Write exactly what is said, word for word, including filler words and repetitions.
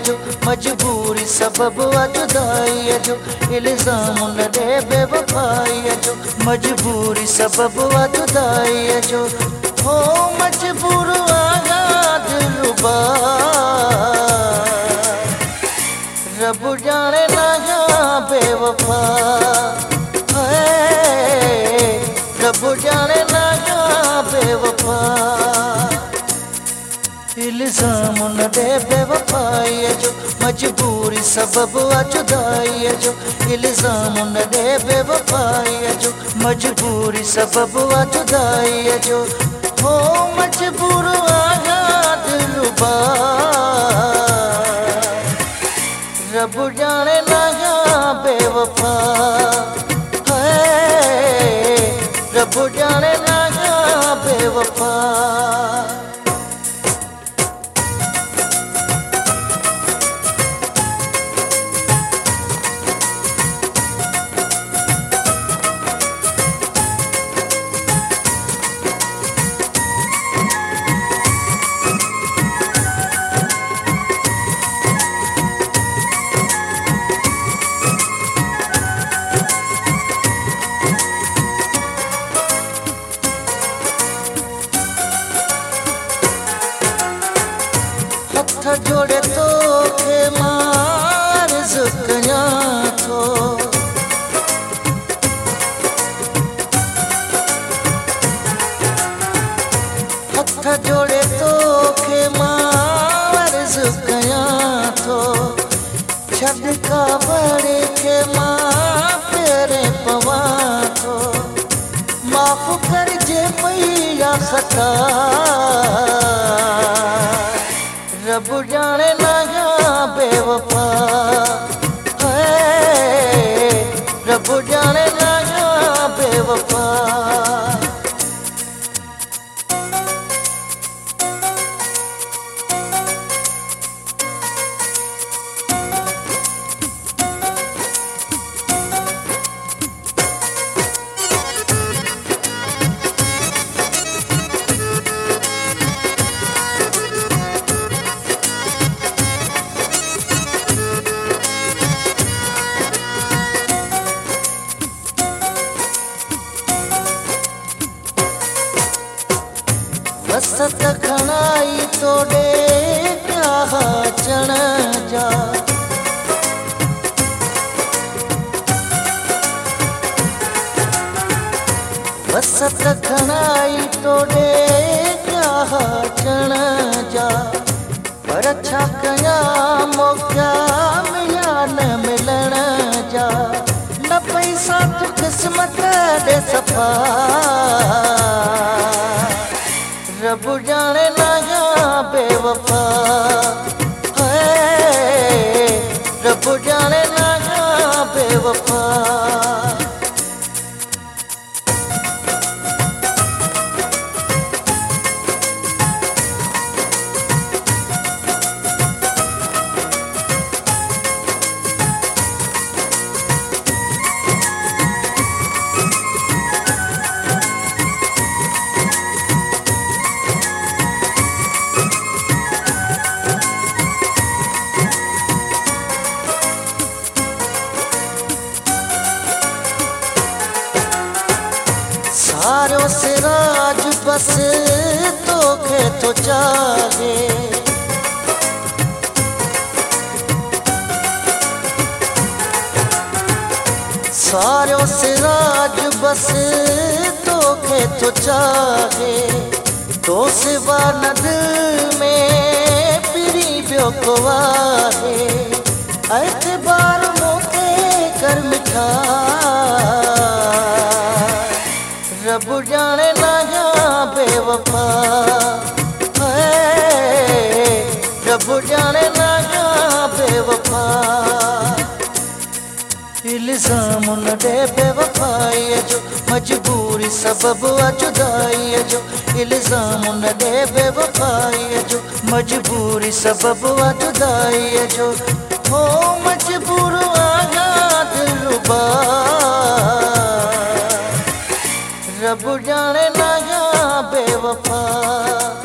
जो, मजबूरी सबब आ जुदाई जो, इल्जाम न दे बेवफाई जो, मजबूरी सबब आ जुदाई जो, हो मजबूर आया दिलरुबा, रब जाने ना या बेवफा है, रब जाने ना या बेवफा, इल्जाम न दे बेवफाई जो, मजबूरी सबब आ जुदाई जो, इल्जाम न दे बेवफाई जो, मजबूरी सबब आ जुदाई जो, हो मजबूर आया दिलरुबा, रब जाने ना या बेवफा है, रब जाने ना या बेवफा। हथ जोड़े तो के मार जुकया तो, हथ जोड़े तो के मार जुकया तो, छड़ का बड़े के माँ तेरे पवा तो, माफ कर जे मैया खता, रब जाने ना या बेवफा है, रब जाने ना या बेवफा। वसत खणाई तोड़े क्या चण जा, वसत खणाई तोड़े क्या चण जा, पर अच्छा कया मौका मिला न मिलन जा, न पैसा तो किस्मत दे सफा, रब जाने ना या बेवफा है, रब जाने ना या बेवफा। सारों से राज बस तो के तो चाहे, सारों से राज बस तो के तो चाहे, तो सिवा न दिल में पिरी ब्यो को आहे, एतबार मोके कर मिठा, रब जाने ना या बेवफा है, रब जाने ना या बेवफा, इल्जाम न दे बेवफाई जो, मजबूरी सबब आ जुदाई जो, इल्जाम न दे बेवफाई जो, मजबूरी सबब आ जुदाई जो, हो मजबूर आया दिलरुबा, रब जाने ना या बेवफा।